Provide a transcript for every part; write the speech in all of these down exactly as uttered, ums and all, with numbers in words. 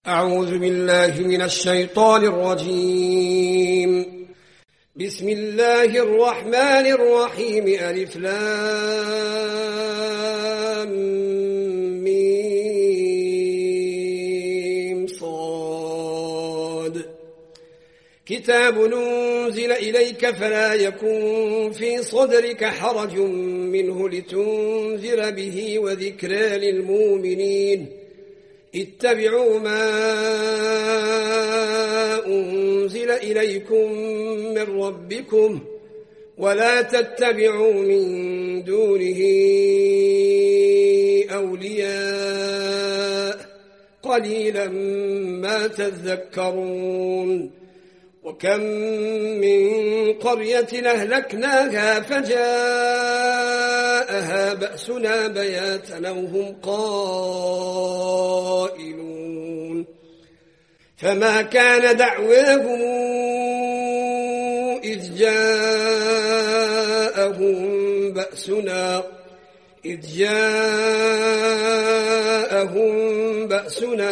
أعوذ بالله من الشيطان الرجيم. بسم الله الرحمن الرحيم. ألف لام ميم صاد. كتاب ننزل إليك فلا يكن في صدرك حرج منه لتنذر به وذكرى للمؤمنين. اتبعوا ما أنزل إليكم من ربكم ولا تتبعوا من دونه أولياء قليلا ما تذكرون. وكم من قرية أهلكناها فجاءها بأسنا بياتا أو هم قائلون. فما كان دعواهم إذ جاءهم بأسنا إذ جاءهم بأسنا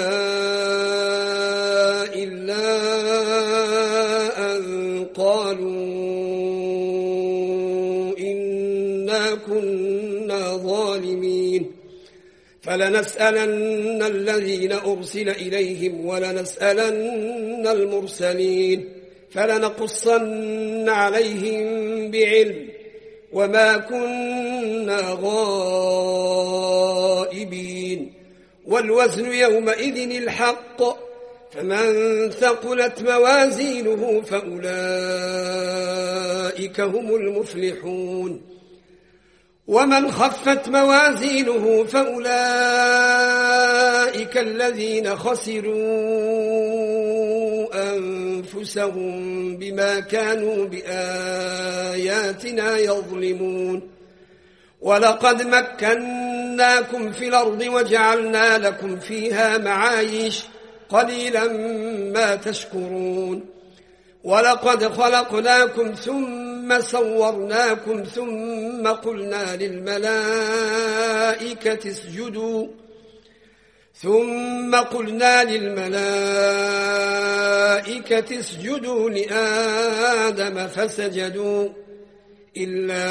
إلا أن قالوا إنا كنا ظالمين. فلنسألن الذين أرسل إليهم ولنسألن المرسلين فلنقصن عليهم بعلم وما كنا غائبين. والوزن يومئذ الحق فمن ثقلت موازينه فأولئك هم المفلحون. ومن خفت موازينه فأولئك الذين خسروا أنفسهم بما كانوا بآياتنا يظلمون. ولقد مكناكم في الأرض وجعلنا لكم فيها معايش قليلا ما تشكرون. ولقد خلقناكم ثم صورناكم ثم قلنا للملائكة اسجدوا ثم قلنا للملائكة اسجدوا لآدم فسجدوا إلا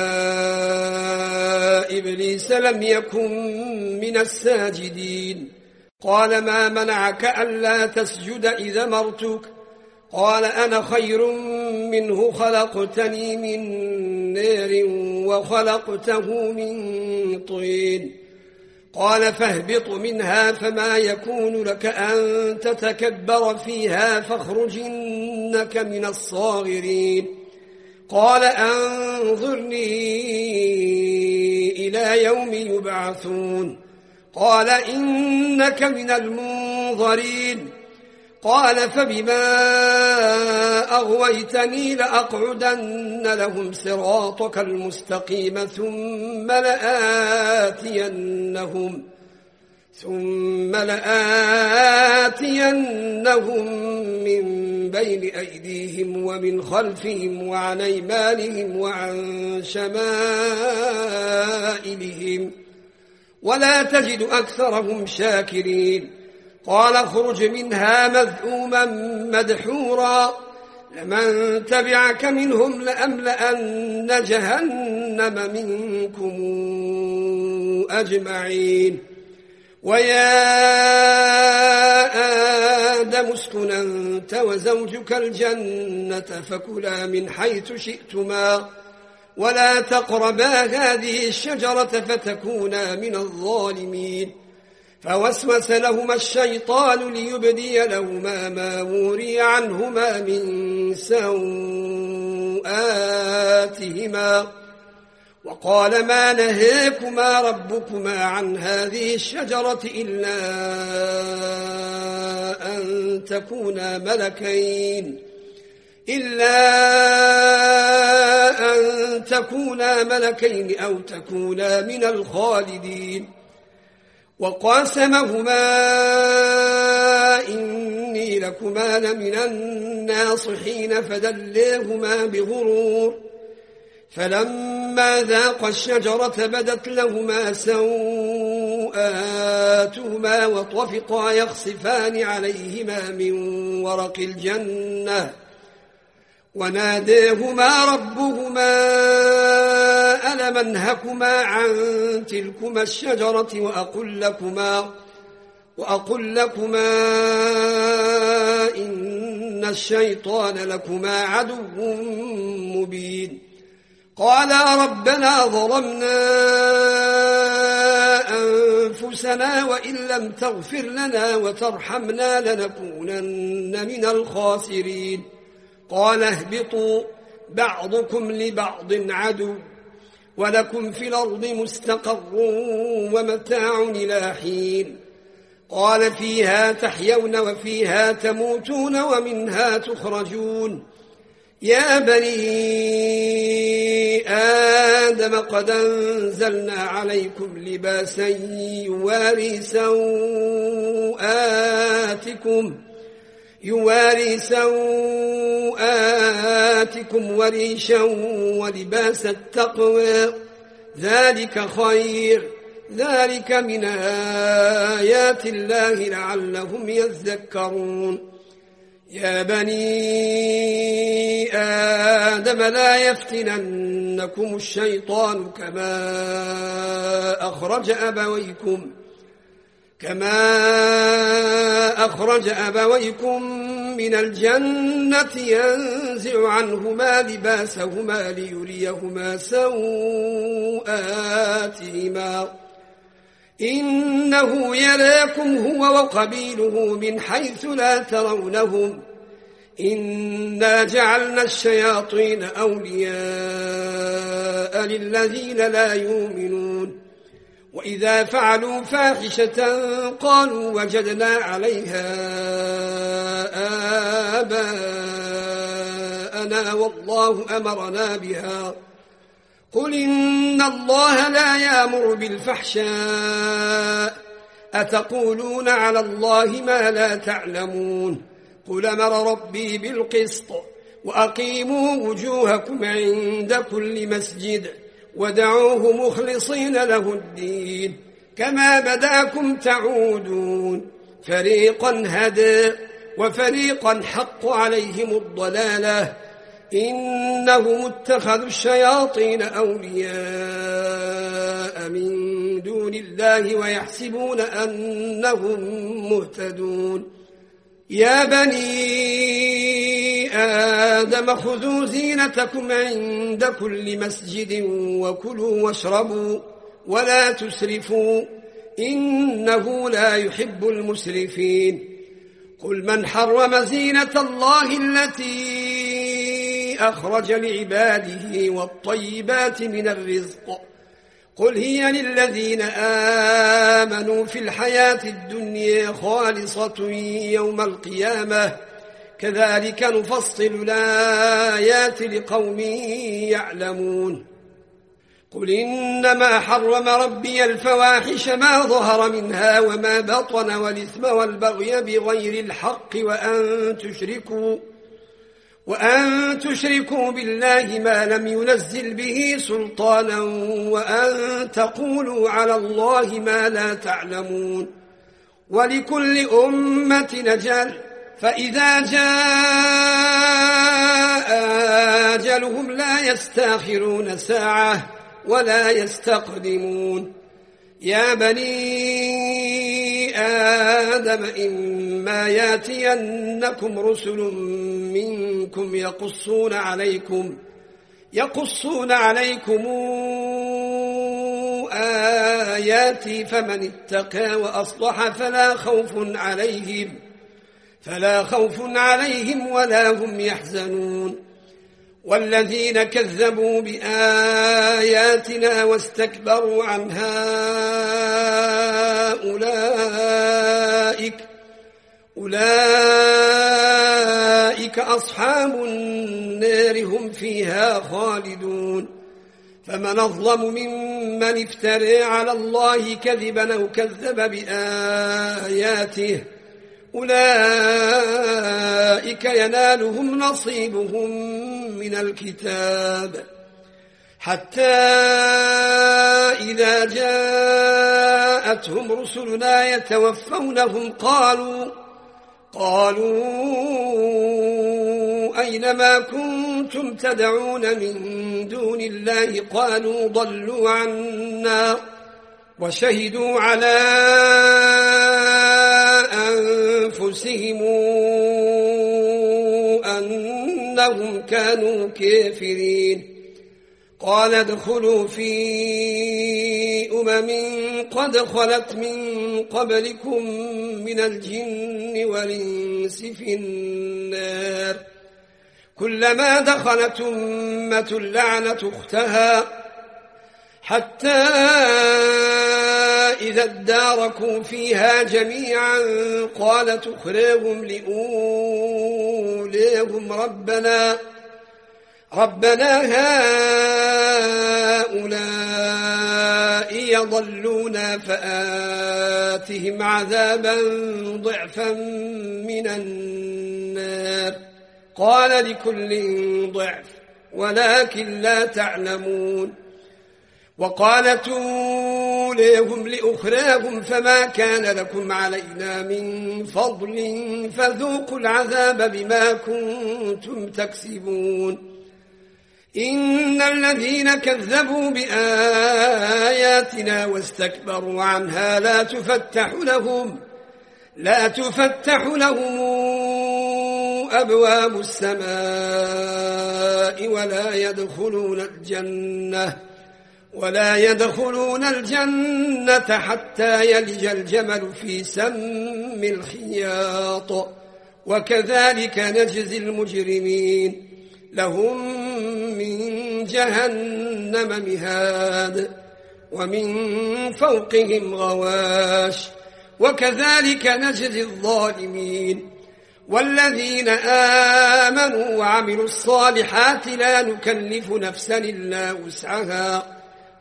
إبليس لم يكن من الساجدين. قال ما منعك ألا تسجد إذا أمرتك؟ قال أنا خير منه خلقتني من نار وخلقته من طين. قال فاهبط منها فما يكون لك أن تتكبر فيها فاخرج إنك من الصاغرين. قال أنظرني إلى يوم يبعثون. قال إنك من المنظرين. قال فبما أغويتني لأقعدن لهم صراطك المستقيم ثم لآتينهم ثم لآتينهم من بين أيديهم ومن خلفهم وعن أيمانهم وعن شمائلهم ولا تجد أكثرهم شاكرين. قال اخرج منها مذءوما مدحورا لمن تبعك منهم لأملأن جهنم منكم أجمعين. ويا آدم اسكن أنت وزوجك الجنة فكلا من حيث شئتما ولا تقربا هذه الشجرة فتكونا من الظالمين. فوسوس لهما الشيطان ليبدي لهما ما وري عنهما من سوآتهما وقال ما نهيكما ربكما عن هذه الشجرة إلا أن تكونا ملكين إلا أن تكونا ملكين أو تكونا من الخالدين. وقاسمهما إني لكما لمن الناصحين فدليهما بغرور فلما ذاقا الشجرة بدت لهما سوء سوآتهما وطفقا يخصفان عليهما من ورق الجنة وناداهما ربهما ألم أنهكما عن تلكما الشجرة وأقل لكما, وأقل لكما إن الشيطان لكما عدو مبين. قالا ربنا ظلمنا أنفسنا وإن لم تغفر لنا وترحمنا لنكونن من الخاسرين. قال اهبطوا بعضكم لبعض عدو ولكم في الأرض مستقر ومتاع إلى حين. قال فيها تحيون وفيها تموتون ومنها تخرجون. يا بني آدم قد أنزلنا عليكم لباسا يواري سوآتكم يواري سوآتكم وريشا ولباس التقوى ذلك خير ذلك من آيات الله لعلهم يذكرون. يا بني آدم لا يفتننكم الشيطان كما أخرج أبويكم كما أخرج أبويكم من الجنة ينزع عنهما لباسهما ليريهما سوآتهما إنه يراكم هو وقبيله من حيث لا ترونهم إنا جعلنا الشياطين أولياء للذين لا يؤمنون. وإذا فعلوا فاحشة قالوا وجدنا عليها آباءنا والله أمرنا بها. قل إن الله لا يأمر بالفحشاء أتقولون على الله ما لا تعلمون. قل أمر ربي بالقسط وأقيموا وجوهكم عند كل مسجد ودعوه مخلصين له الدين كما بدأكم تعودون. فريقا هدى وفريقا حق عليهم الضلالة إنهم اتخذوا الشياطين أولياء من دون الله ويحسبون أنهم مهتدون. يا بني آدم خذوا زينتكم عند كل مسجد وكلوا واشربوا ولا تسرفوا إنه لا يحب المسرفين. قل من حرم زينة الله التي أخرج لعباده والطيبات من الرزق قل هي للذين آمنوا في الحياة الدنيا خالصة يوم القيامة كذلك نفصل الآيات لقوم يعلمون. قل إنما حرم ربي الفواحش ما ظهر منها وما بطن والإثم والبغي بغير الحق وأن تشركوا وأن تشركوا بالله ما لم ينزل به سلطانا وأن تقولوا على الله ما لا تعلمون. ولكل أمة نجل فإذا جاء أجلهم لا يستأخرون ساعة ولا يستقدمون. يا بني آدم إما ياتينكم رسل منكم يقصون عليكم يقصون عليكم آياتي فمن اتقى وأصلح فلا خوف عليهم فلا خوف عليهم ولا هم يحزنون. والذين كذبوا بآياتنا واستكبروا عنها أولئك أولئك أصحاب النار هم فيها خالدون. فمن أظلم ممن افترى على الله كذبا أو كذب بآياته أولئك ينالهم نصيبهم من الكتاب حتى إذا جاءتهم رسلنا يتوفونهم قالوا قالوا أينما كنتم تدعون من دون الله قالوا ضلوا عنا وشهدوا على أنفسهم أنهم كانوا كافرين. قال ادخلوا في أمم قد خلت من قبلكم من الجن والإنس في النار كلما دخلت أمة لعنت أختها حتى إذا اداركوا فيها جميعا قالت أخراهم لأوليهم ربنا ربنا هؤلاء يضلون فآتهم عذابا ضعفا من النار قال لكل ضعف ولكن لا تعلمون. وقالت أوليهم لأخراهم فما كان لكم علينا من فضل فذوقوا العذاب بما كنتم تكسبون. إن الذين كذبوا بآياتنا واستكبروا عنها لا تفتح لهم لا تفتح لهم أبواب السماء ولا يدخلون الجنة ولا يدخلون الجنة حتى يلج الجمل في سم الخياط وكذلك نجزي المجرمين. لهم من جهنم مهاد ومن فوقهم غواش وكذلك نجزي الظالمين. والذين آمنوا وعملوا الصالحات لا نكلف نفسا إلا وسعها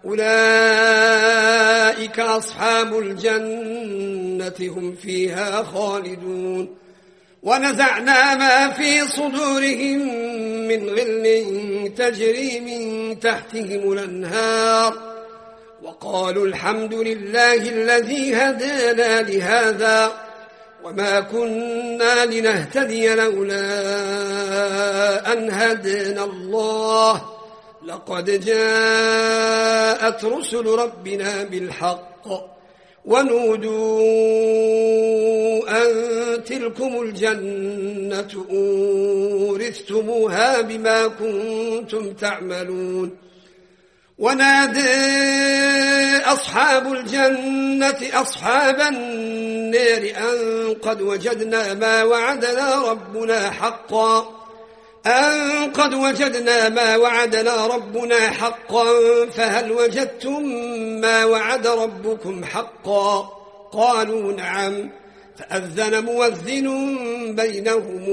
أولئك أصحاب الجنة هم فيها خالدون. ونزعنا ما في صدورهم من غل تجري من تحتهم الأنهار وقالوا الحمد لله الذي هدانا لهذا وما كنا لنهتدي لولا أن هدانا الله لقد جاءت رسل ربنا بالحق ونودوا أن تلكم الجنة أورثتموها بما كنتم تعملون. ونادى أصحاب الجنة أصحاب النار أن قد وجدنا ما وعدنا ربنا حقا أن قد وجدنا ما وعدنا ربنا حقا فهل وجدتم ما وعد ربكم حقا قالوا نعم فأذن مؤذن بينهم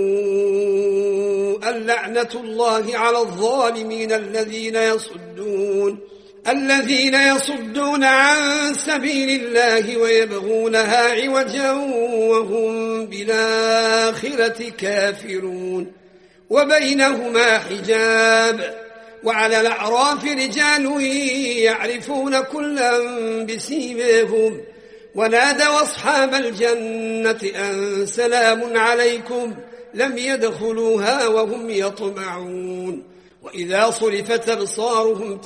اللعنة الله على الظالمين الذين يصدون الذين يصدون عن سبيل الله ويبغونها عوجا وهم بالآخرة كافرون. وبينهما حجاب وعلى الأعراف رجال يعرفون كلا بسيماهم ونادوا أصحاب الجنة أن سلام عليكم لم يدخلوها وهم يطمعون. وإذا صرفت أبصارهم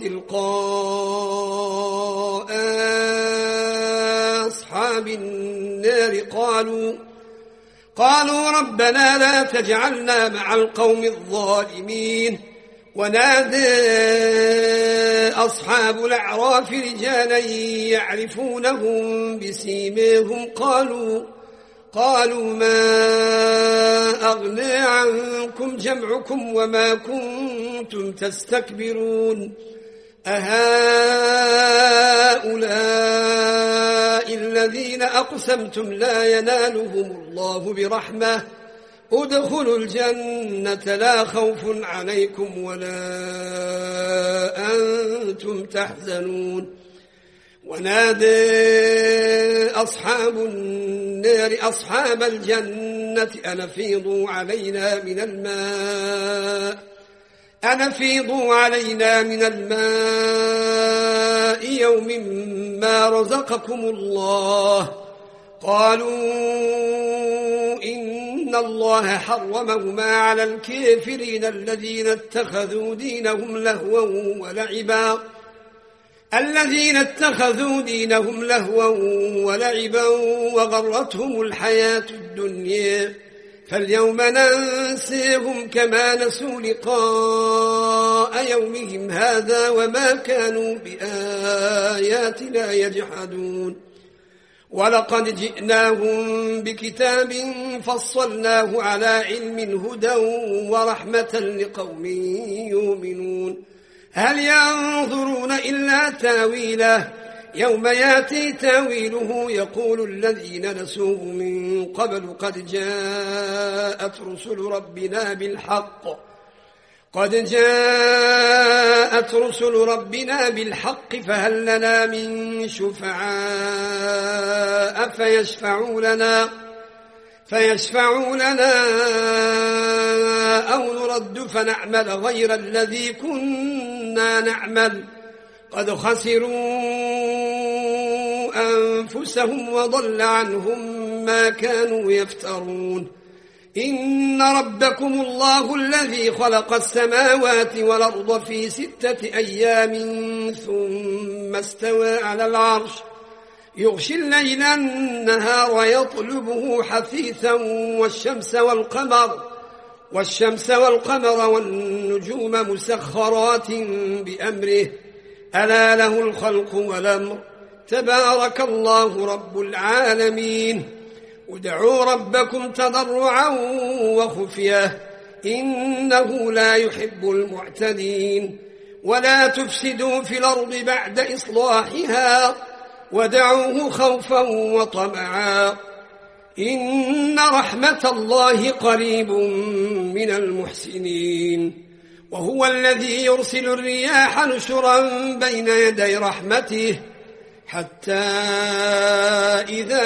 تلقاء أصحاب النار قالوا قالوا ربنا لا تجعلنا مع القوم الظالمين. ونادى أصحاب الأعراف رجالا يعرفونهم بسيماهم قالوا قالوا ما أغنى عنكم جمعكم وما كنتم تستكبرون أهؤلاء الذين أقسمتم لا ينالهم الله برحمة ادخلوا الجنة لا خوف عليكم ولا أنتم تحزنون. ونادى أصحاب النار أصحاب الجنة أن أفيضوا علينا من الماء أن أفيضوا علينا من الماء يوم ما رزقكم الله. قالوا إن الله حرمهما على الكافرين الذين اتخذوا دينهم لهوا ولعبا الذين اتخذوا دينهم لهوا ولعبا وغرتهم الحياة الدنيا فاليوم ننسيهم كما نسوا لقاء يومهم هذا وما كانوا بآياتنا يجحدون. ولقد جئناهم بكتاب فصلناه على علم هدى ورحمة لقوم يؤمنون. هل ينظرون إلا تاويله يوم ياتي تاويله يقول الذين نسوه من قبل قد جاءت رسل ربنا بالحق قد جاءت رسل ربنا بالحق فهل لنا من شفعاء فيشفعوا لنا فيشفعوا لنا أو نرد فنعمل غير الذي كنا نعمل قد خسروا أنفسهم وضل عنهم ما كانوا يفترون. إن ربكم الله الذي خلق السماوات والأرض في ستة أيام ثم استوى على العرش يغشي الليل النهار ويطلبه حثيثا والشمس والقمر والشمس والقمر والنجوم مسخرات بأمره ألا له الخلق والأمر تبارك الله رب العالمين. ادعوا ربكم تضرعا وخفية إنه لا يحب المعتدين. ولا تفسدوا في الأرض بعد إصلاحها ودعوه خوفا وطمعا إن رحمة الله قريب من المحسنين. وهو الذي يرسل الرياح نشرا بين يدي رحمته حتى إذا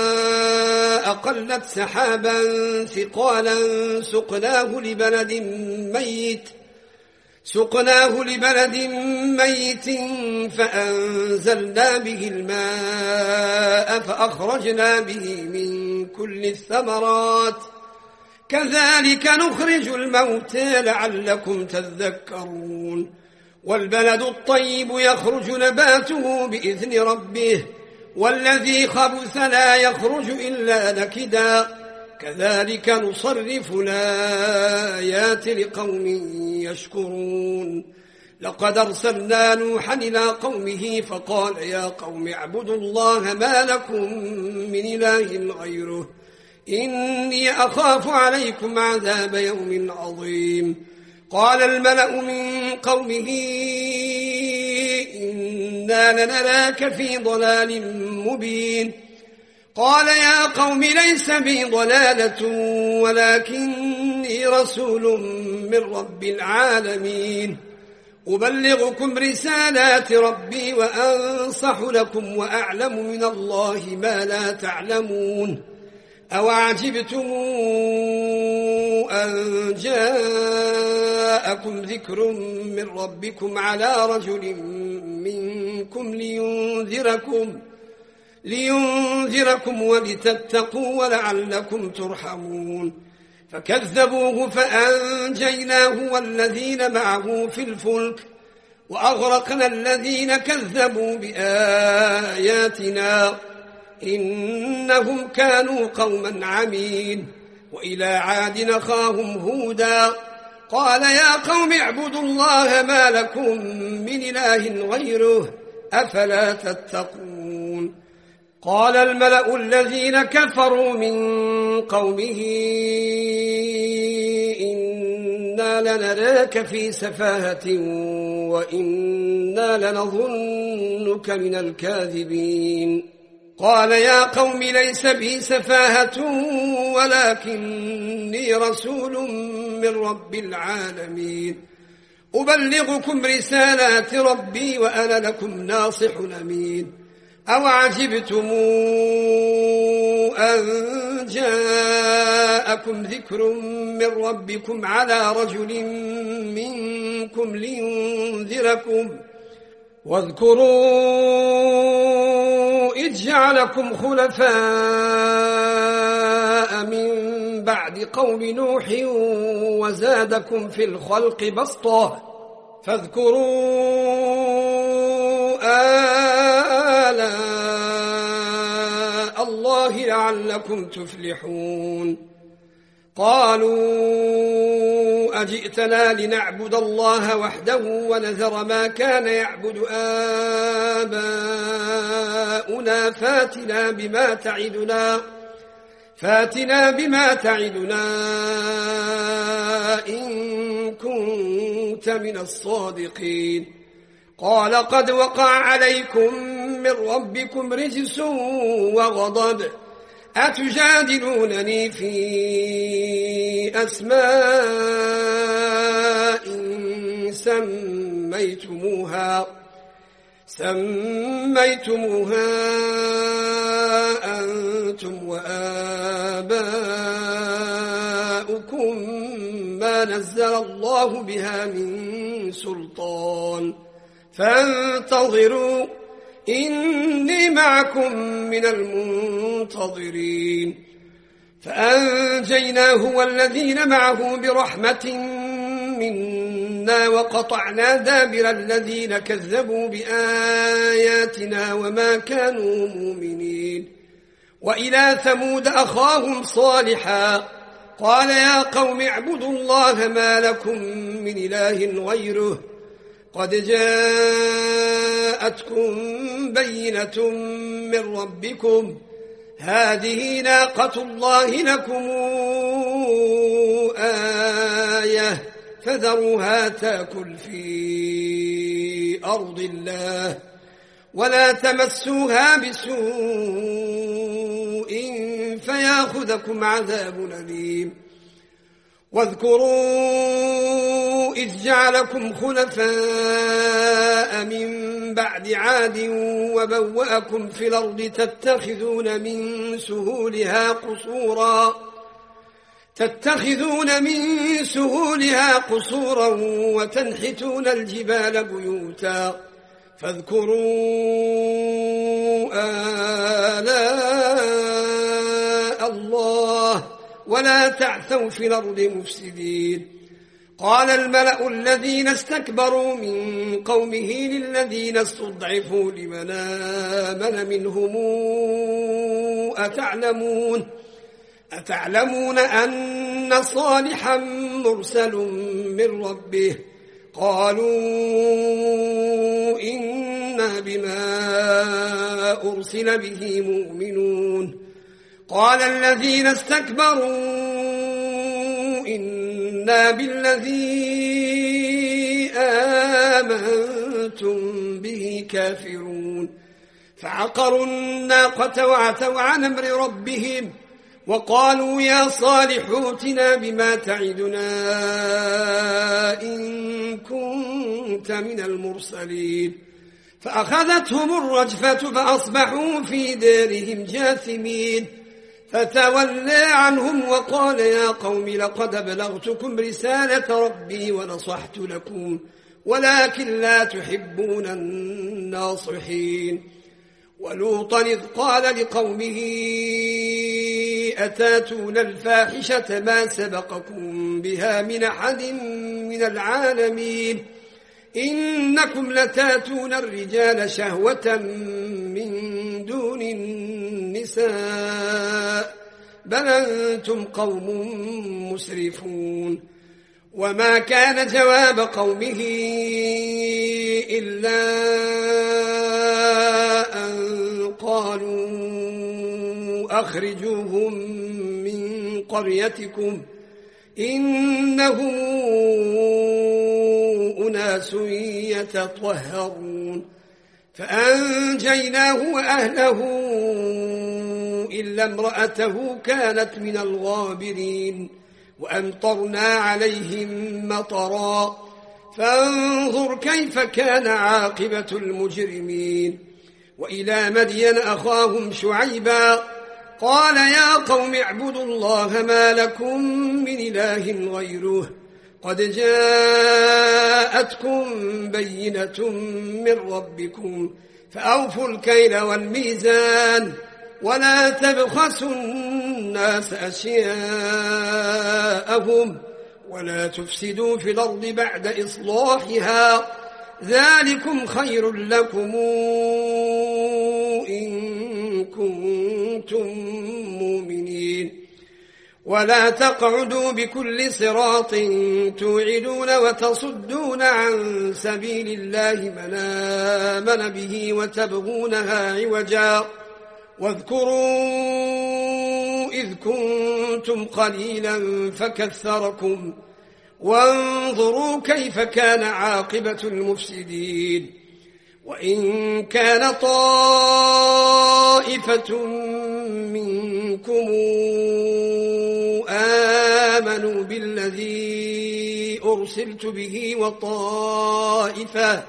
أقلت سحابا ثقالا سقناه لبلد ميت سقناه لبلد ميت فأنزلنا به الماء فأخرجنا به من كل الثمرات كذلك نخرج الموتى لعلكم تذكرون. والبلد الطيب يخرج نباته بإذن ربه والذي خبث لا يخرج إلا نكدا كذلك نصرف الآيات لقوم يشكرون. لقد أرسلنا نوحا إلى قومه فقال يا قوم اعبدوا الله ما لكم من إله غيره إني أخاف عليكم عذاب يوم عظيم. قال الملأ من قومه إنا لنراك في ضلال مبين. قال يا قوم ليس بي ضلالة ولكني رسول من رب العالمين أبلغكم رسالات ربي وأنصح لكم وأعلم من الله ما لا تعلمون. أوعجبتم أن جاءكم ذكر من ربكم على رجل منكم لينذركم لينذركم ولتتقوا ولعلكم ترحمون. فكذبوه فأنجيناه والذين معه في الفلك وأغرقنا الذين كذبوا بآياتنا إنهم كانوا قوما عمين. وإلى عاد أخاهم هودا قال يا قوم اعبدوا الله ما لكم من إله غيره أفلا تتقون. قال الملأ الذين كفروا من قومه إنا لنراك في سفاهة وإنا لنظنك من الكاذبين. قال يا قوم ليس بي سفاهة ولكني رسول من رب العالمين أبلغكم رسالات ربي وأنا لكم ناصح أمين. أوعجبتم أن جاءكم ذكر من ربكم على رجل منكم لينذركم واذكروا إذ جعلكم خلفاء من بعد قوم نوح وزادكم في الخلق بسطة فاذكروا آلاء الله لعلكم تفلحون قالوا أجئتنا لنعبد الله وحده ونذر ما كان يعبد آباؤنا فاتنا بما تعدنا فاتنا بما تعدنا إن كنت من الصادقين قال قد وقع عليكم من ربكم رجس وغضب أتجادلونني في أسماء سميتموها سميتموها أنتم وآباؤكم ما نزل الله بها من سلطان فانتظروا إني معكم من المنتظرين فأنجيناه والذين معه برحمة منا وقطعنا دابر الذين كذبوا بآياتنا وما كانوا مؤمنين وإلى ثمود أخاهم صالحا قال يا قوم اعبدوا الله ما لكم من إله غيره قد جاءتكم بينة من ربكم هذه ناقة الله لكم آية فذروها تأكل في أرض الله ولا تمسوها بسوء فياخذكم عذاب أليم واذكروا إذ جعلكم خلفاء من بعد عاد وبوأكم في الأرض تتخذون من سهولها قصورا تتخذون من سهولها قصورا وتنحتون الجبال بيوتا فاذكروا آلاء الله ولا تعثوا في الأرض مفسدين قال الملأ الذين استكبروا من قومه للذين استضعفوا لمن آمن منهم أتعلمون أتعلمون أن صالحا مرسل من ربه قالوا إنا بما أرسل به مؤمنون قال الذين استكبروا إنا بالذي آمنتم به كافرون فعقروا الناقة وعتوا عن أمر ربهم وقالوا يا صالح ائتنا بما تعدنا إن كنت من المرسلين فأخذتهم الرجفة فأصبحوا في دارهم جاثمين فتولى عنهم وقال يا قوم لقد أبلغتكم رسالة ربي ونصحت لكم ولكن لا تحبون الناصحين ولوطا إذ قال لقومه أتاتون الفاحشة ما سبقكم بها من أحد من العالمين إنكم لتاتون الرجال شهوة من دون النساء بل أنتم قوم مسرفون وما كان جواب قومه إلا أن قالوا أخرجوهم من قريتكم إنهم أناس يتطهرون فأنجيناه وأهله إلا امرأته كانت من الغابرين وأمطرنا عليهم مطرا فانظر كيف كان عاقبة المجرمين وإلى مدين أخاهم شعيبا قال يا قوم اعبدوا الله ما لكم من إله غيره قد جاءتكم بينة من ربكم فأوفوا الكيل والميزان ولا تبخسوا الناس أشياءهم ولا تفسدوا في الأرض بعد إصلاحها ذلكم خير لكم إن كنتم مؤمنين ولا تقعدوا بكل صراط توعدون وتصدون عن سبيل الله من آمن به وتبغونها عوجا واذكروا إذ كنتم قليلا فكثركم وانظروا كيف كان عاقبة المفسدين وإن كان طائفة منكم آمنوا بالذي أرسلت به وطائفة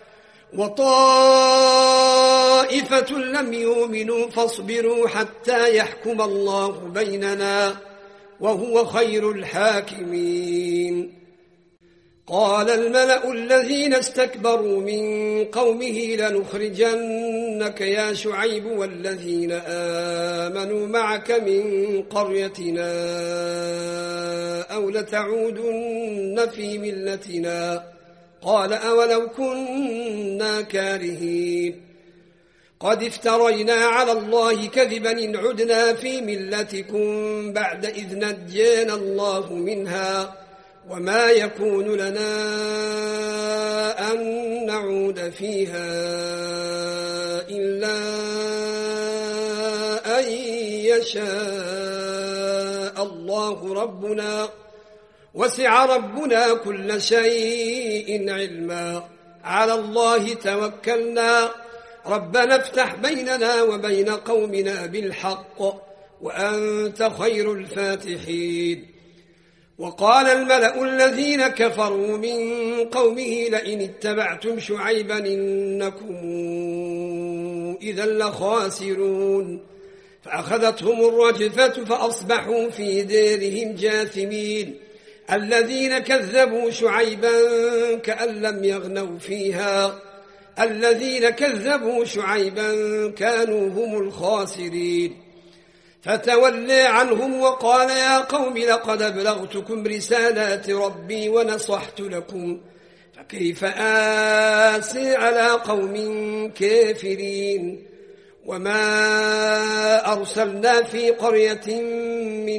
وطائفة لم يؤمنوا فاصبروا حتى يحكم الله بيننا وهو خير الحاكمين. قال الملأ الذين استكبروا من قومه لنخرجنك يا شعيب والذين آمنوا معك من قريتنا أو لتعودن في ملتنا قال أولو كنا كارهين قد افترينا على الله كذبا إن عدنا في ملتكم بعد إذ نجينا الله منها وما يكون لنا أن نعود فيها إلا أن يشاء الله ربنا وسع ربنا كل شيء علما على الله توكلنا ربنا افتح بيننا وبين قومنا بالحق وأنت خير الفاتحين. وقال الملأ الذين كفروا من قومه لئن اتبعتم شعيبا إنكم إذا لخاسرون فأخذتهم الرجفة فأصبحوا في ديرهم جاثمين الذين كذبوا شعيبا كأن لم يغنوا فيها الذين كذبوا شعيبا كانوا هم الخاسرين فتولى عنهم وقال يا قوم لقد أبلغتكم رسالات ربي ونصحت لكم فكيف آسي على قوم كافرين وما أرسلنا في قرية من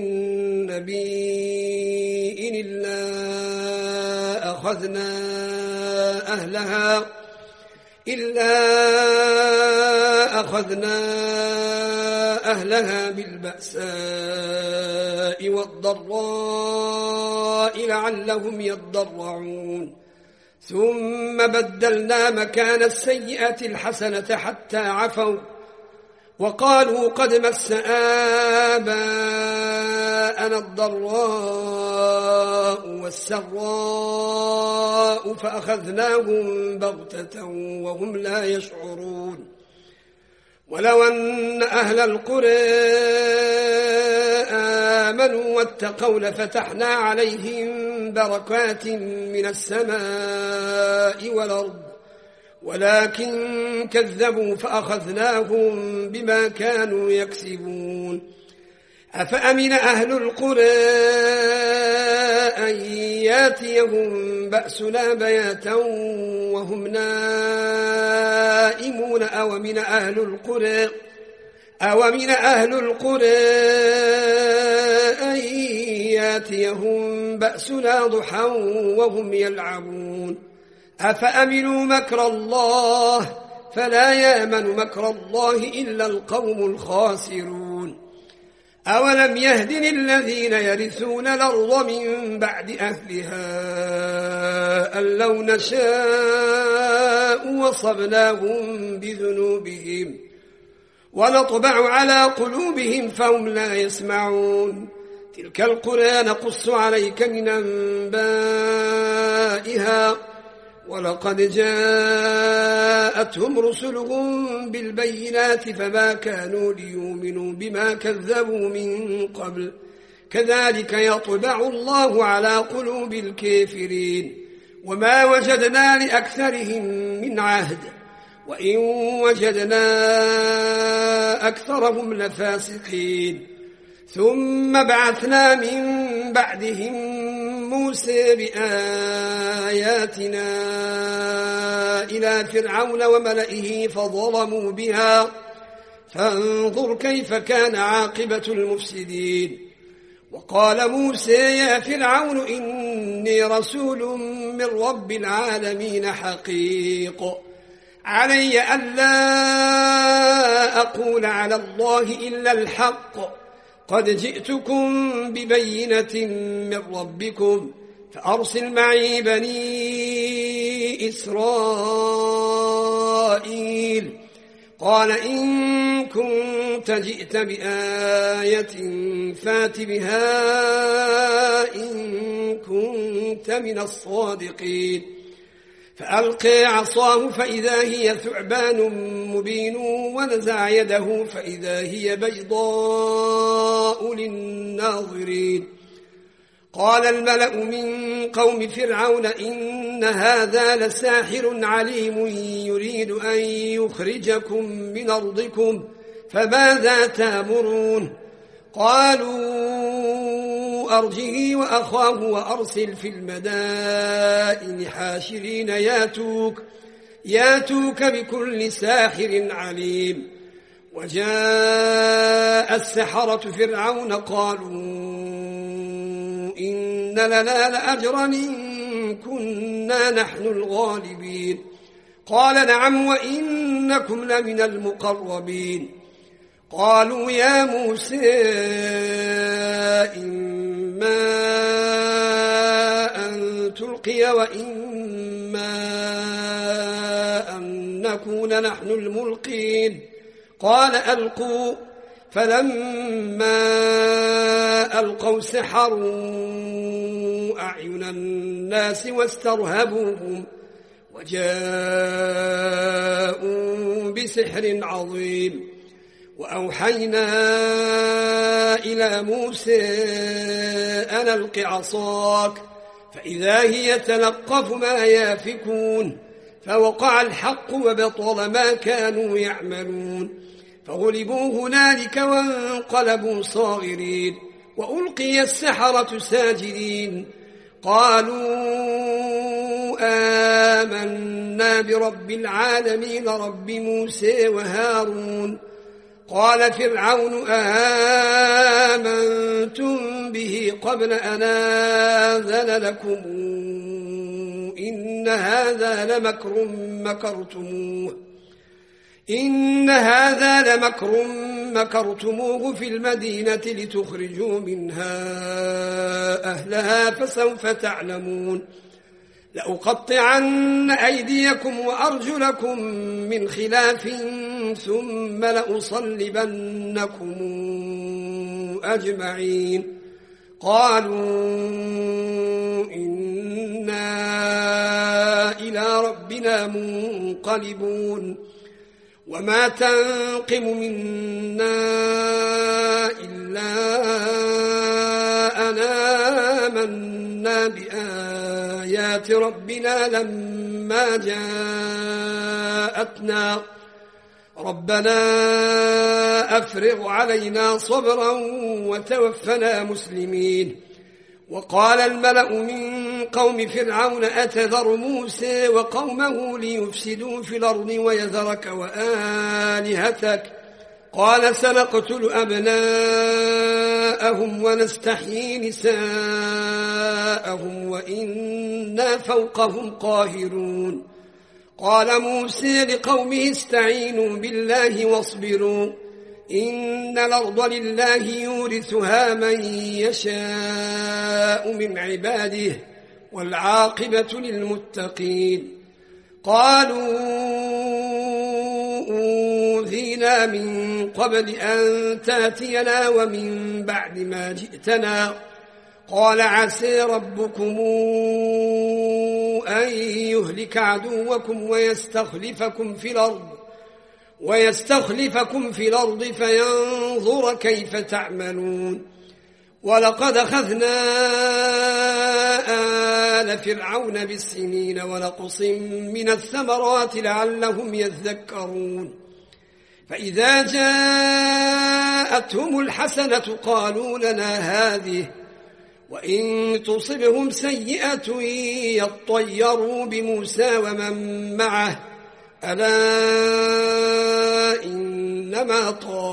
نبي إلا أخذنا أهلها إلا أخذنا أهلها بالبأساء والضراء لعلهم يضرعون ثم بدلنا مكان السيئة الحسنة حتى عفوا وقالوا قد مس آباءنا الضراء والسراء فأخذناهم بغتة وهم لا يشعرون ولو أن أهل القرى آمنوا واتقوا لفتحنا عليهم بركات من السماء والأرض ولكن كذبوا فأخذناهم بما كانوا يكسبون أفأمن أهل القرى أن ياتيهم بأسنا بياتا وهم نائمون أومن أهل القرى أومن أهل القرى أن ياتيهم بأسنا ضحى وهم يلعبون أفأمنوا مكر الله فلا يأمن مكر الله إلا القوم الخاسرون أولم يهد للذين يرثون الأرض من بعد أهلها أن لو نشاء وصبناهم بذنوبهم ونطبع على قلوبهم فهم لا يسمعون تلك القرى نقص عليك من أنبائها ولقد جاءتهم رسلهم بالبينات فما كانوا ليؤمنوا بما كذبوا من قبل كذلك يطبع الله على قلوب الكافرين وما وجدنا لأكثرهم من عهد وإن وجدنا أكثرهم لفاسقين ثم بعثنا من بعدهم موسى بآياتنا إلى فرعون وملئه فظلموا بها فانظر كيف كان عاقبة المفسدين وقال موسى يا فرعون إني رسول من رب العالمين حقيق علي ألا أقول على الله إلا الحق قد جئتكم ببينة من ربكم فأرسل معي بني إسرائيل قال إن كنت جئت بآية فات بها إن كنت من الصادقين فألقى عصاه فإذا هي ثعبان مبين ونزع يده فإذا هي بيضاء للناظرين قال الملأ من قوم فرعون إن هذا لساحر عليم يريد أن يخرجكم من أرضكم فماذا تأمرون قالوا أرجه وأخاه وأرسل في المدائن حاشرين ياتوك, ياتوك بكل ساحر عليم وجاء السحرة فرعون قالوا إن لنا لأجرا إن كنا نحن الغالبين قال نعم وإنكم لمن المقربين قالوا يا موسى إما أن تلقي وإما أن نكون نحن الملقين قال ألقوا فلما ألقوا سحروا أعين الناس واسترهبوهم وجاءوا بسحر عظيم وأوحينا إلى موسى أن ألق عصاك فإذا هي تلقف ما يافكون فوقع الحق وبطل ما كانوا يعملون فغلبوا هنالك وانقلبوا صاغرين وألقي السحرة ساجدين قالوا آمنا برب العالمين رب موسى وهارون قال فرعون آمنتم به قبل أن آذن لكم إن هذا لمكر مكرتموه إن هذا لمكر مكرتموه في المدينة لتخرجوا منها أهلها فسوف تعلمون لأقطعن أيديكم وأرجلكم من خلاف ثم لأصلبنكم أجمعين قالوا إنا إلى ربنا منقلبون وما تنقم منا إلا أن آمنا بآيات ربنا لما جاءتنا ربنا أفرغ علينا صبرا وتوفنا مسلمين وقال الملأ من قوم فرعون أتذر موسى وقومه ليفسدوا في الأرض ويذرك وآلهتك قال سنقتل أبناءهم ونستحيي نساءهم وإنا فوقهم قاهرون قال موسى لقومه استعينوا بالله واصبروا إن الأرض لله يورثها من يشاء من عباده والعاقبة للمتقين قالوا أوذينا من قبل أن تأتينا ومن بعد ما جئتنا قال عسى ربكم أن يهلك عدوكم ويستخلفكم في الأرض ويستخلفكم في الأرض فينظر كيف تعملون. ولقد أخذنا آل فرعون بالسنين ونقص من الثمرات لعلهم يذكرون. فإذا جاءتهم الحسنة قالوا لنا هذه، وإن تصبهم سيئة يطيروا بموسى ومن معه، ألا إنما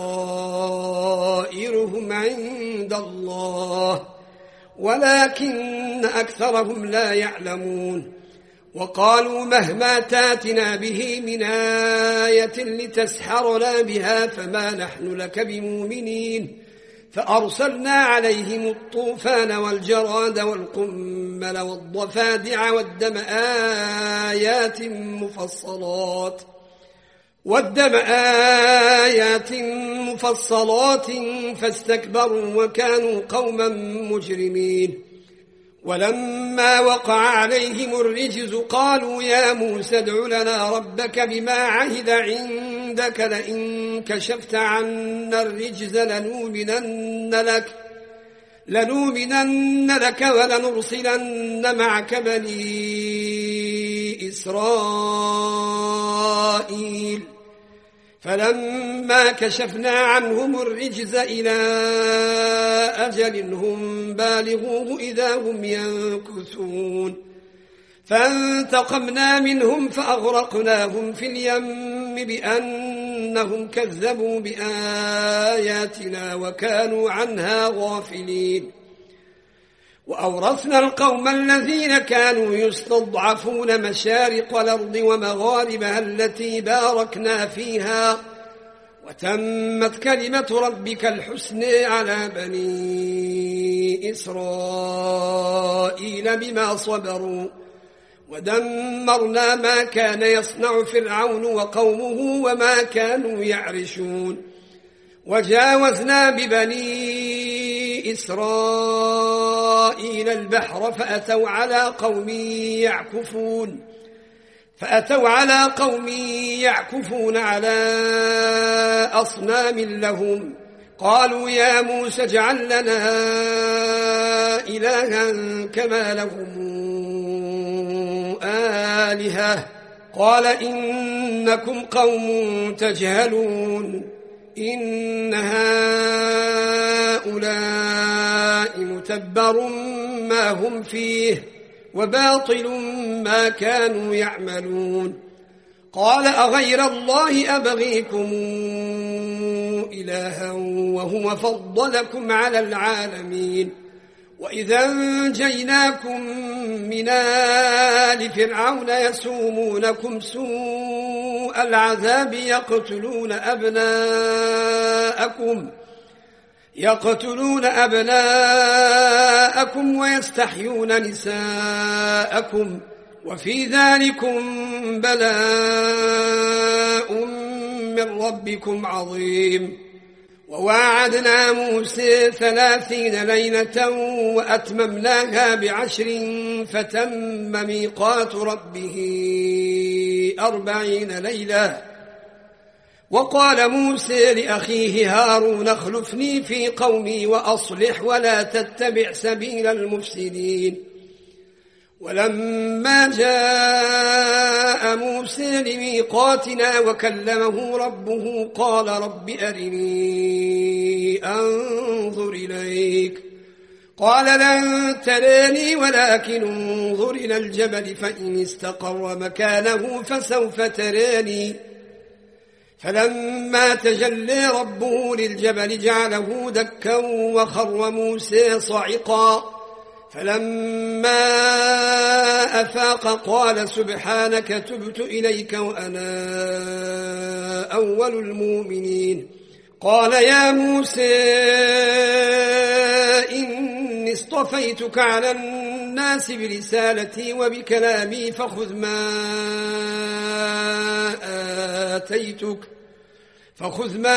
طائرهم عند الله ولكن أكثرهم لا يعلمون. وقالوا مهما تاتنا به من آية لتسحرنا بها فما نحن لك بمؤمنين. فأرسلنا عليهم الطوفان والجراد والقمل والضفادع والدم آيات مفصلات والدم آيات مفصلات فاستكبروا وكانوا قوما مجرمين. ولما وقع عليهم الرجز قالوا يا موسى ادع لنا ربك بما عهد عندك لئن كشفت عنا الرجز لنؤمنن لك لنؤمنن لك ولنرسلن معك بني إسرائيل. فلما كشفنا عنهم الرجز إلى أجل هم بالغوه إذا هم ينكثون. فانتقمنا منهم فأغرقناهم في اليم بأنهم كذبوا بآياتنا وكانوا عنها غافلين. وأورثنا القوم الذين كانوا يستضعفون مشارق الأرض ومغاربها التي باركنا فيها، وتمت كلمة ربك الحسنى على بني إسرائيل بما صبروا، ودمرنا ما كان يصنع فرعون وقومه وما كانوا يعرشون. وجاوزنا ببني إسرائيل البحر فأتوا على قوم يعكفون فأتوا على قوم يعكفون على أصنام لهم. قالوا يا موسى اجعل لنا إلها كما لهم آلهة. قال إنكم قوم تجهلون. إن هؤلاء متبر ما هم فيه وباطل ما كانوا يعملون. قال أغير الله أبغيكم إلها وهو فضلكم على العالمين. وإذا انجيناكم من آل فرعون يسومونكم سوء العذاب يقتلون أبناءكم يقتلون أبناءكم ويستحيون نساءكم وفي ذلكم بلاء من ربكم عظيم. وواعدنا موسى ثلاثين ليلة وأتممناها بعشر فتم ميقات ربه أربعين ليلة. وقال موسى لأخيه هارون اخلفني في قومي وأصلح ولا تتبع سبيل المفسدين. ولما جاء موسى لميقاتنا وكلمه ربه قال رب أرني أنظر إليك. قال لن تراني ولكن انظر إلى الجبل فإن استقر مكانه فسوف تراني. فلما تجلى ربه للجبل جعله دكا وخر موسى صعقا. فلما أفاق قال سبحانك تبت إليك وأنا أول المؤمنين. قال يا موسى إني اصطفيتك على الناس برسالتي وبكلامي فخذ ما آتيتك فخذ ما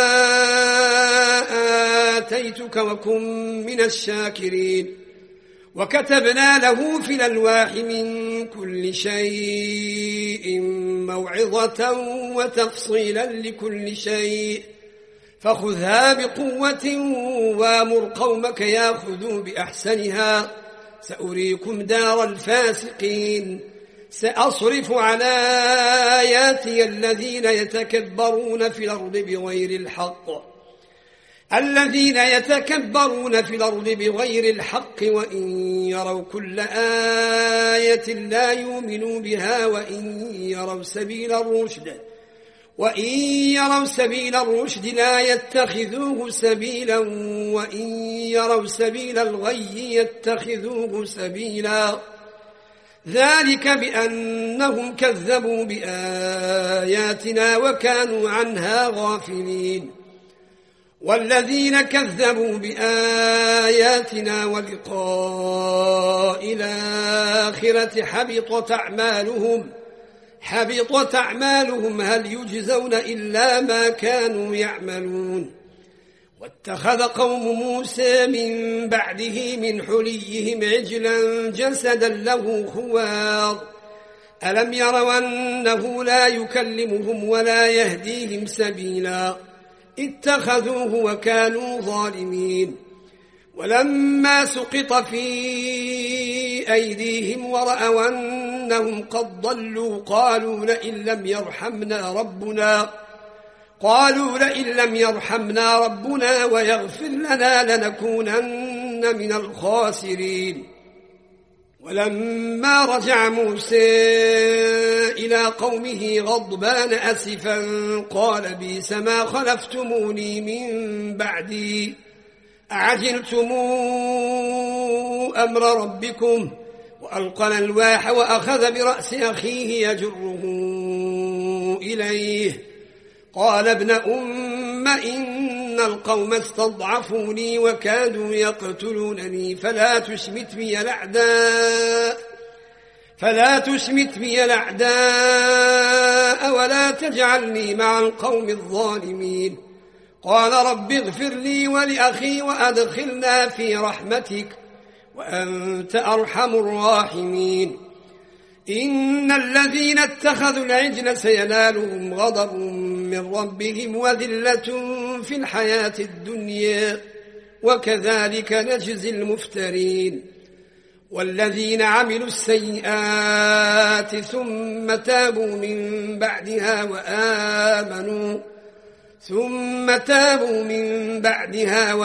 آتيتك وكن من الشاكرين. وكتبنا له في الألواح من كل شيء موعظة وتفصيلا لكل شيء فخذها بقوة وامر قومك ياخذوا بأحسنها سأريكم دار الفاسقين سأصرف على آياتي الذين يتكبرون في الأرض بغير الحق الذين يتكبرون في الأرض بغير الحق وإن يروا كل آية لا يؤمنوا بها وإن يروا سبيل الرشد وإن يروا سبيل الرشد لا يتخذوه سبيلا وإن يروا سبيل الغي يتخذوه سبيلا ذلك بأنهم كذبوا بآياتنا وكانوا عنها غافلين والذين كذبوا بآياتنا ولقاء الآخرة حبطت أعمالهم حبطت أعمالهم هل يجزون إلا ما كانوا يعملون واتخذ قوم موسى من بعده من حليهم عجلا جسدا له خوار ألم يروا أنه لا يكلمهم ولا يهديهم سبيلا اتخذوه وكانوا ظالمين ولما سقط في أيديهم ورأوا أنهم قد ضلوا قالوا لئن لم يرحمنا ربنا قالوا لئن لم يرحمنا ربنا ويغفر لنا لنكونن من الخاسرين ولما رجع موسى إلى قومه غضبان أسفا قال بئس ما خلفتموني من بعدي أعجلتم أمر ربكم وألقى الألواح وأخذ برأس أخيه يجره إليه قال ابن أم إن القوم استضعفوني وكادوا يقتلونني فلا تشمت بي الأعداء فلا تشمت بي الأعداء ولا تجعلني مع القوم الظالمين قال رب اغفر لي ولأخي وأدخلنا في رحمتك وأنت أرحم الراحمين إن الذين اتخذوا العجل سينالهم غضب من ربهم وذلة في الحياة الدنيا وكذلك نجزي المفترين والذين عملوا السيئات ثم تابوا من بعدها وآمنوا ثم تابوا من بعدها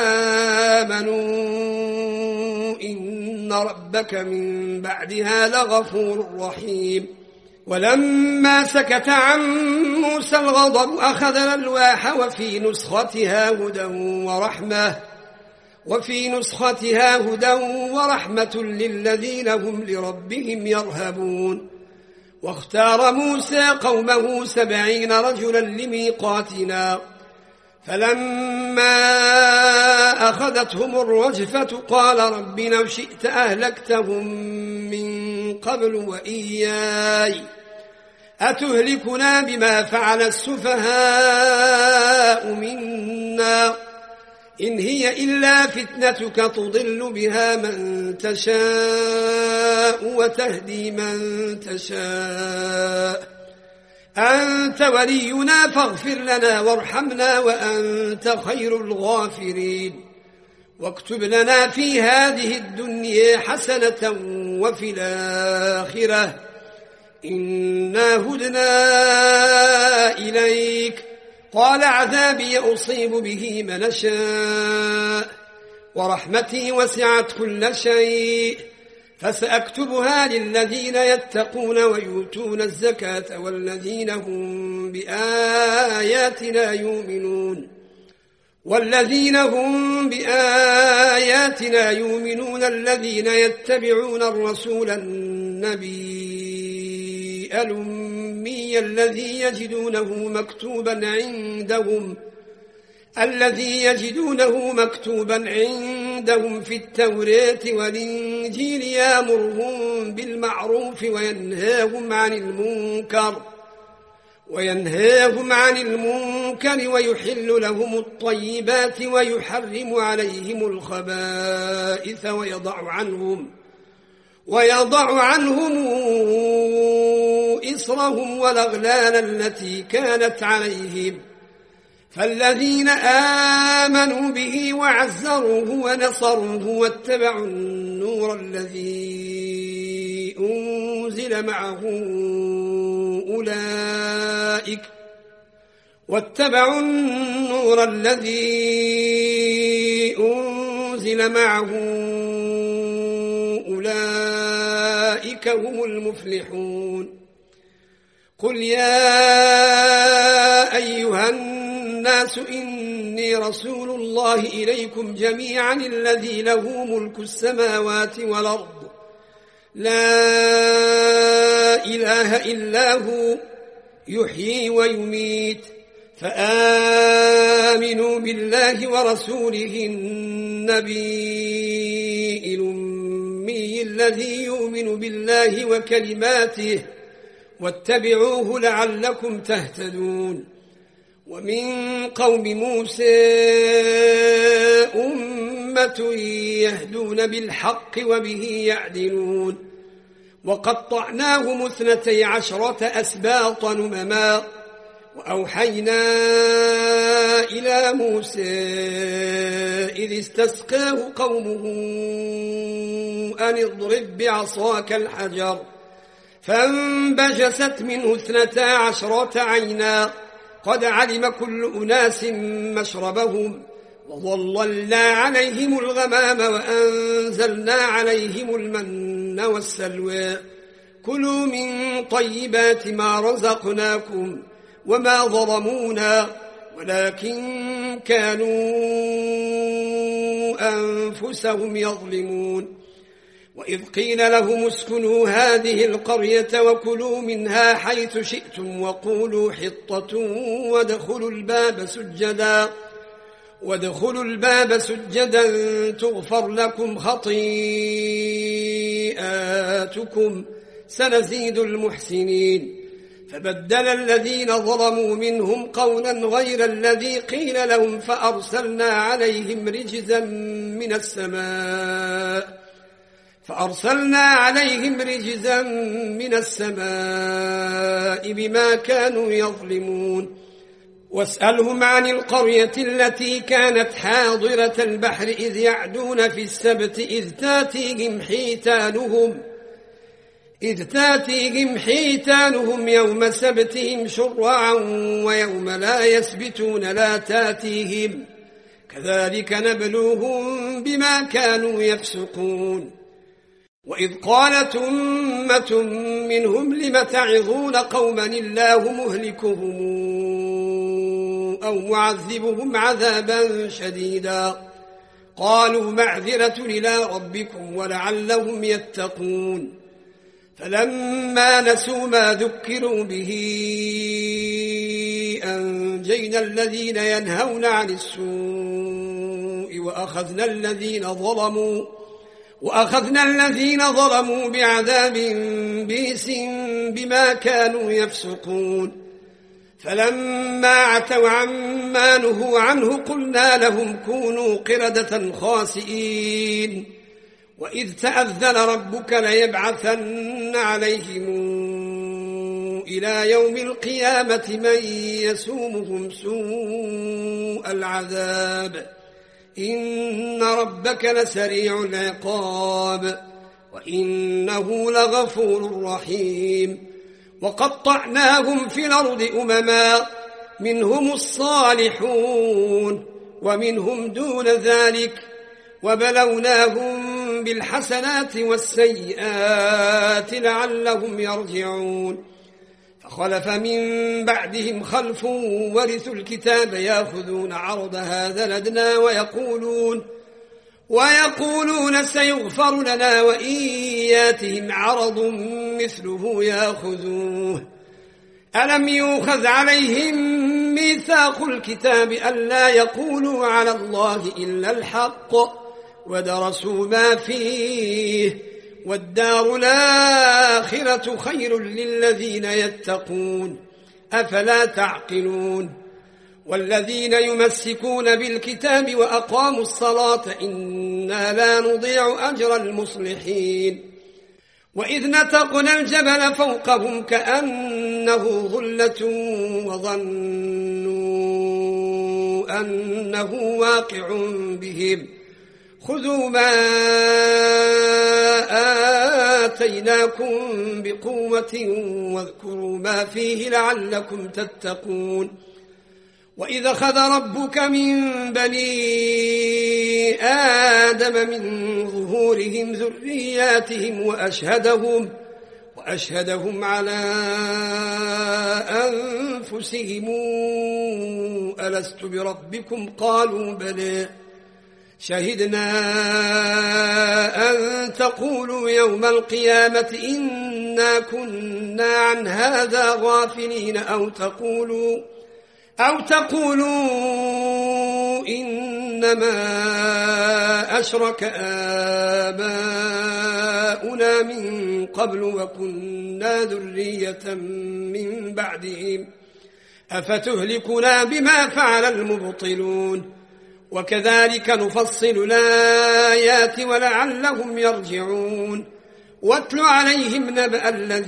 وآمنوا إن ربك من بعدها لغفور رحيم ولما سكت عن موسى الغضب أخذ الألواح وفي نسختها هدى ورحمة وفي نسختها هدى ورحمة للذين هم لربهم يرهبون واختار موسى قومه سبعين رجلا لميقاتنا فلما أخذتهم الرجفة قال رب لو شئت أهلكتهم من قبل وإياي أتهلكنا بما فعل السفهاء منا إن هي إلا فتنتك تضل بها من تشاء وتهدي من تشاء أنت ولينا فاغفر لنا وارحمنا وأنت خير الغافرين واكتب لنا في هذه الدنيا حسنة وفي الآخرة إنا هدنا إليك قال عذابي أصيب به من شاء ورحمتي وسعت كل شيء فسأكتبها للذين يتقون ويؤتون الزكاة والذين هم بآياتنا يؤمنون والذين هم بآياتنا يؤمنون الذين يتبعون الرسول النبي الأمي الذي يجدونه مكتوبا عندهم الذي يجدونه مكتوبا عندهم في التوراة والإنجيل يأمرهم بالمعروف وينهاهم عن المنكر وينهاهم عن المنكر ويحل لهم الطيبات ويحرم عليهم الخبائث ويضع عنهم ويضع عنهم إصرهم والأغلال التي كانت عليهم فالذين آمنوا به وعزروه ونصروه واتبعوا النور الذي أنزل معه أولئك واتبعوا النور الذي أنزل معه أولئك هم المفلحون قل يا أيها الناس إني رسول الله إليكم جميعا الذي له ملك السماوات والأرض لا إله إلا هو يحيي ويميت فآمنوا بالله ورسوله النبي الأمي الذي يؤمن بالله وكلماته واتبعوه لعلكم تهتدون ومن قوم موسى أمة يهدون بالحق وبه يعدلون وقطعناهم اثنتي عشرة أسباط أمما وأوحينا إلى موسى إذ استسقاه قومه أن اضرب بعصاك الحجر فانبجست منه اثنتا عشرة عينا قد علم كل أناس مشربهم وظللنا عليهم الغمام وأنزلنا عليهم المن والسلوى كلوا من طيبات ما رزقناكم وما ظلمونا ولكن كانوا أنفسهم يظلمون وإذ قيل لهم اسكنوا هذه القرية وكلوا منها حيث شئتم وقولوا حطة وادخلوا الباب سجدا وادخلوا الباب سجدا تغفر لكم خطيئاتكم سنزيد المحسنين فبدل الذين ظلموا منهم قولا غير الذي قيل لهم فأرسلنا عليهم رجزا من السماء فأرسلنا عليهم رجزا من السماء بما كانوا يظلمون واسألهم عن القرية التي كانت حاضرة البحر إذ يعدون في السبت إذ تاتيهم حيتانهم إذ تاتيهم حيتانهم يوم سبتهم شرعا ويوم لا يسبتون لا تاتيهم كذلك نبلوهم بما كانوا يفسقون وإذ قالت أمة منهم لم تعظون قوما الله مهلكهم أو معذبهم عذابا شديدا قالوا معذرة إلى ربكم ولعلهم يتقون فلما نسوا ما ذكروا به أنجينا الذين ينهون عن السوء وأخذنا الذين ظلموا وأخذنا الذين ظلموا بعذاب بئس بما كانوا يفسقون فلما عتوا عما نهوا عنه قلنا لهم كونوا قردة خاسئين وإذ تأذن ربك ليبعثن عليهم إلى يوم القيامة من يسومهم سوء العذاب إن ربك لسريع العقاب وإنه لغفور رحيم وقطعناهم في الأرض أمما منهم الصالحون ومنهم دون ذلك وبلوناهم بالحسنات والسيئات لعلهم يرجعون فخلف من بعدهم خلف ورثوا الكتاب يأخذون عرض هذا الأدنى ويقولون ويقولون سيغفر لنا وإن ياتهم عرض مثله يأخذوه ألم يؤخذ عليهم ميثاق الكتاب ألا يقولوا على الله إلا الحق ودرسوا ما فيه والدار الآخرة خير للذين يتقون أفلا تعقلون والذين يمسكون بالكتاب وأقاموا الصلاة إنا لا نضيع أجر المصلحين وإذ نتقنا الجبل فوقهم كأنه ظلة وظنوا أنه واقع بهم خذوا ما آتيناكم بقوة واذكروا ما فيه لعلكم تتقون وإذ أخذ ربك من بني آدم من ظهورهم ذرياتهم وأشهدهم, وأشهدهم على أنفسهم ألست بربكم قالوا بلى شهدنا أن تقولوا يوم القيامة إنا كنا عن هذا غافلين أو تقولوا أو تقولوا إنما أشرك آباؤنا من قبل وكنا ذرية من بعدهم أفتهلكنا بما فعل المبطلون وكذلك نفصل الآيات ولعلهم يرجعون واتل عليهم نبأ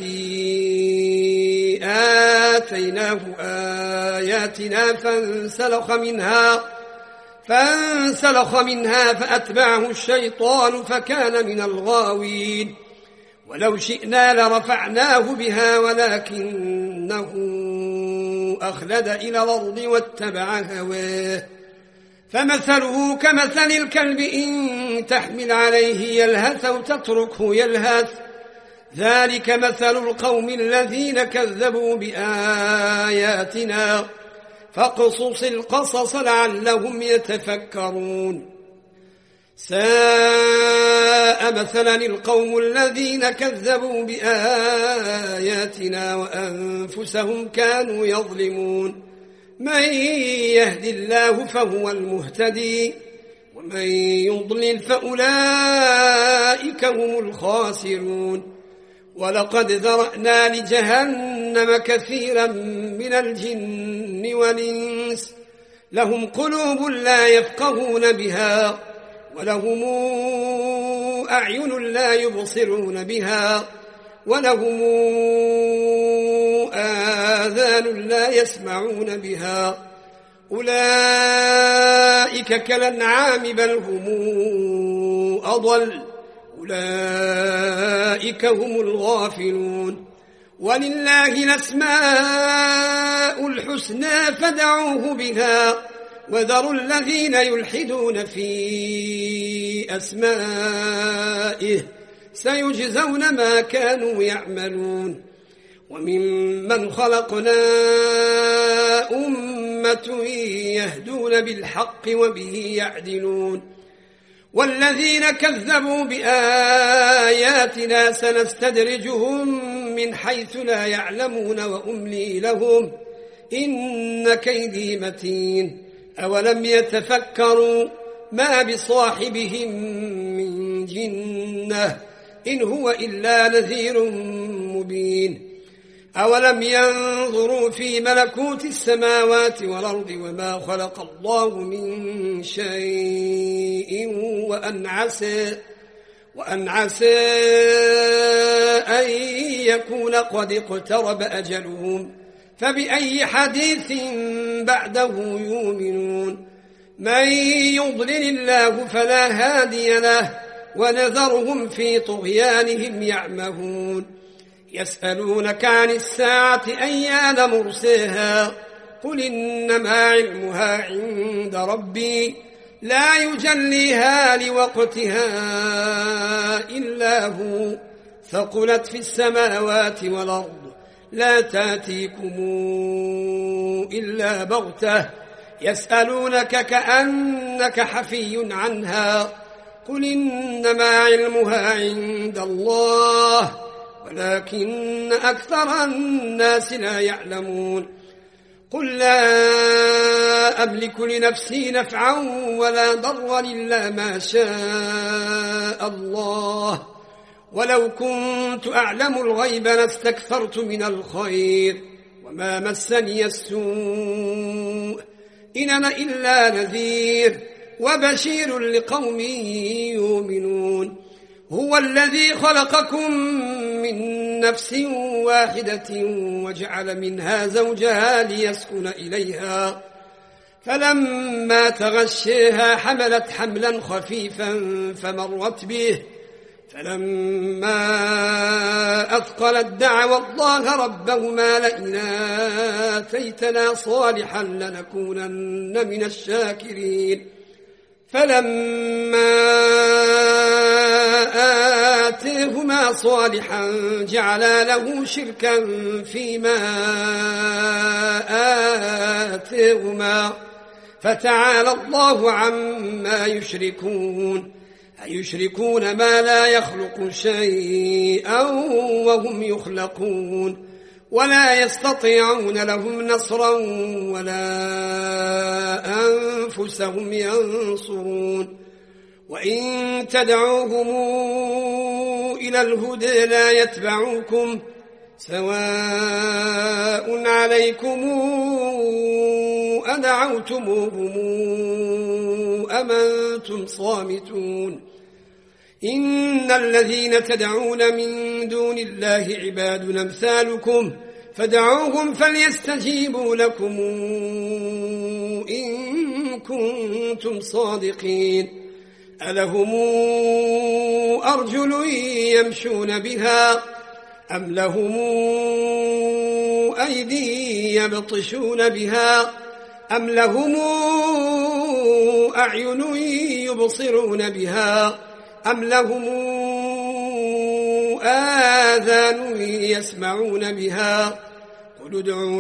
الذي آتيناه آياتنا فانسلخ منها فانسلخ منها فأتبعه الشيطان فكان من الغاوين ولو شئنا لرفعناه بها ولكنه أخلد إلى الأرض واتبع هواه فمثله كمثل الكلب إن تحمل عليه يلهث أو تتركه يلهث ذلك مثل القوم الذين كذبوا بآياتنا فاقصص القصص لعلهم يتفكرون ساء مثلا القوم الذين كذبوا بآياتنا وأنفسهم كانوا يظلمون من يهد الله فهو المهتدي ومن يضلل فأولئك هم الخاسرون ولقد ذرأنا لجهنم كثيرا من الجن والإنس لهم قلوب لا يفقهون بها ولهم أعين لا يبصرون بها ولهم آذان لا يسمعون بها أولئك كالأنعام بل هم أضل أولئك هم الغافلون ولله الأسماء الحسنى فدعوه بها وذروا الذين يلحدون في أسمائه سيجزون ما كانوا يعملون وممن خلقنا أمة يهدون بالحق وبه يعدلون والذين كذبوا بآياتنا سنستدرجهم من حيث لا يعلمون وأملي لهم إن كيدي متين أولم يتفكروا ما بصاحبهم من جنة إن هو إلا نذير مبين أولم ينظروا في ملكوت السماوات والأرض وما خلق الله من شيء وأن عسى, وأن عسى أن يكون قد اقترب أجلهم فبأي حديث بعده يؤمنون من يضلل الله فلا هادي له ونذرهم في طغيانهم يعمهون يسألونك عن الساعة أيان مرساها قل إنما علمها عند ربي لا يجليها لوقتها إلا هو ثقلت في السماوات والأرض لا تاتيكم إلا بغتة يسألونك كأنك حفي عنها قل إنما علمها عند الله ولكن أكثر الناس لا يعلمون قل لا أملك لنفسي نفعا ولا ضرا إلا ما شاء الله ولو كنت أعلم الغيب لاستكثرت من الخير وما مسني السوء إن أنا إلا نذير وبشير لقوم يؤمنون هو الذي خلقكم من نفس واحدة وجعل منها زوجها ليسكن إليها فلما تغشيها حملت حملا خفيفا فمرت به فلما أثقلت دعوا الله ربهما لئن آتيتنا صالحا لنكونن من الشاكرين فلما آتيهما صالحا جعلا له شركا فيما آتيهما فتعالى الله عما يشركون أيشركون ما لا يخلق شيئا وهم يخلقون ولا يستطيعون لهم نصرا ولا أنفسهم ينصرون وإن تدعوهم إلى الهدى لا يتبعوكم سواء عليكم أدعوتموهم أم أنتم صامتون إن الذين تدعون من دون الله عباد أمثالكم فدعوهم فليستجيبوا لكم إن كنتم صادقين ألهم أرجل يمشون بها أم لهم أيدي يبطشون بها أم لهم أعين يبصرون بها أم لهم آذان يسمعون بها قل ادعوا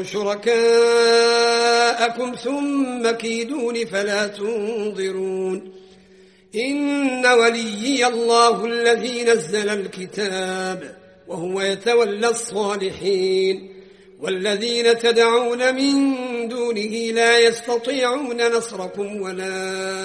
شركاءكم ثم كيدون فلا تنظرون إن وليي الله الذي نزل الكتاب وهو يتولى الصالحين والذين تدعون من دونه لا يستطيعون نصركم ولا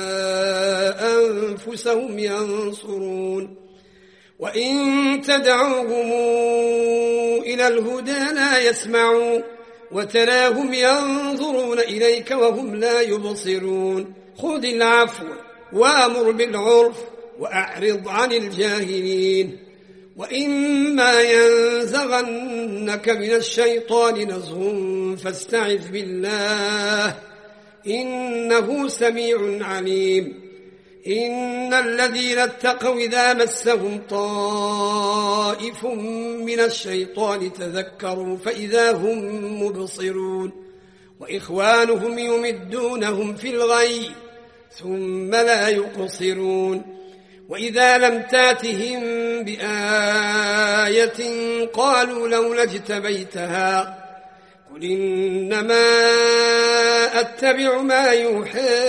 أنفسهم ينصرون وإن تدعوهم إلى الهدى لا يسمعوا وتراهم ينظرون إليك وهم لا يبصرون خذ العفو وأمر بالعرف وأعرض عن الجاهلين وإما ينزغنك من الشيطان نزغ فاستعذ بالله إنه سميع عليم إن الذين اتقوا إذا مسهم طائف من الشيطان تذكروا فإذا هم مبصرون وإخوانهم يمدونهم في الغي ثم لا يقصرون وإذا لم تاتهم بآية قالوا لولا اجتبيتها قل إنما أتبع ما يوحى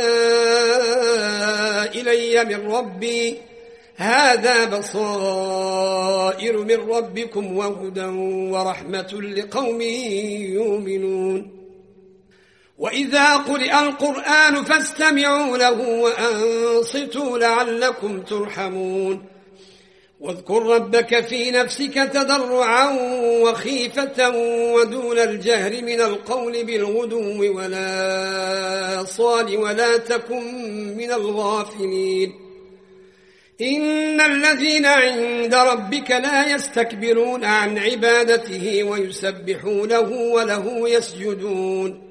إلي من ربي هذا بصائر من ربكم وهدى ورحمة لقوم يؤمنون وإذا قرئ القرآن فاستمعوا له وأنصتوا لعلكم ترحمون واذكر ربك في نفسك تضرعا وخيفة ودون الجهر من القول بالغدو ولا صال ولا تكن من الغافلين إن الذين عند ربك لا يستكبرون عن عبادته ويسبحونه وله يسجدون